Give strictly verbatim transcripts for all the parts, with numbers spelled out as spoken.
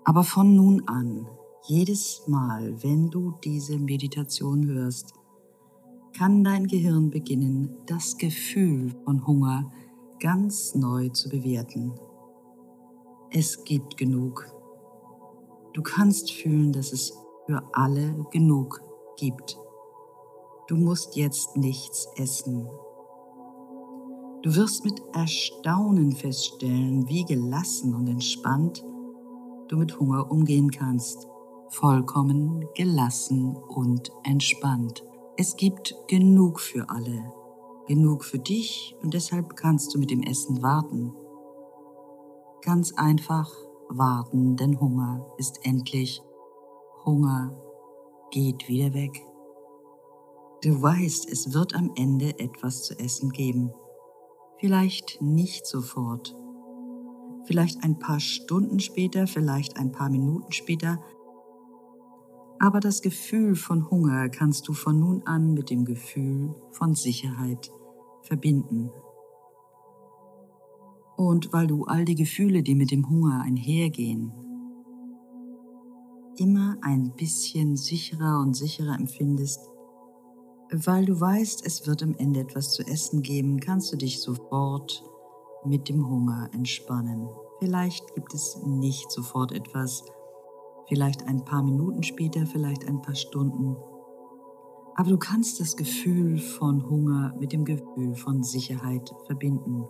Aber von nun an, jedes Mal, wenn du diese Meditation hörst, kann dein Gehirn beginnen, das Gefühl von Hunger ganz neu zu bewerten. Es gibt genug. Du kannst fühlen, dass es für alle genug gibt. Du musst jetzt nichts essen. Du wirst mit Erstaunen feststellen, wie gelassen und entspannt du mit Hunger umgehen kannst. Vollkommen gelassen und entspannt. Es gibt genug für alle. Genug für dich und deshalb kannst du mit dem Essen warten. Ganz einfach warten, denn Hunger ist endlich. Hunger geht wieder weg. Du weißt, es wird am Ende etwas zu essen geben. Vielleicht nicht sofort. Vielleicht ein paar Stunden später, vielleicht ein paar Minuten später. Aber das Gefühl von Hunger kannst du von nun an mit dem Gefühl von Sicherheit verbinden. Und weil du all die Gefühle, die mit dem Hunger einhergehen, immer ein bisschen sicherer und sicherer empfindest, weil du weißt, es wird am Ende etwas zu essen geben, kannst du dich sofort mit dem Hunger entspannen. Vielleicht gibt es nicht sofort etwas, vielleicht ein paar Minuten später, vielleicht ein paar Stunden. Aber du kannst das Gefühl von Hunger mit dem Gefühl von Sicherheit verbinden.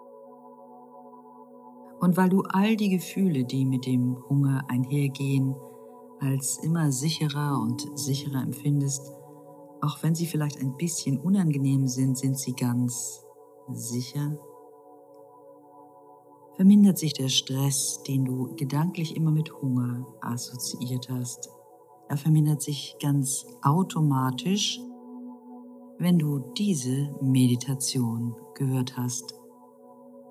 Und weil du all die Gefühle, die mit dem Hunger einhergehen, als immer sicherer und sicherer empfindest, auch wenn sie vielleicht ein bisschen unangenehm sind, sind sie ganz sicher. Vermindert sich der Stress, den du gedanklich immer mit Hunger assoziiert hast. Er vermindert sich ganz automatisch, wenn du diese Meditation gehört hast.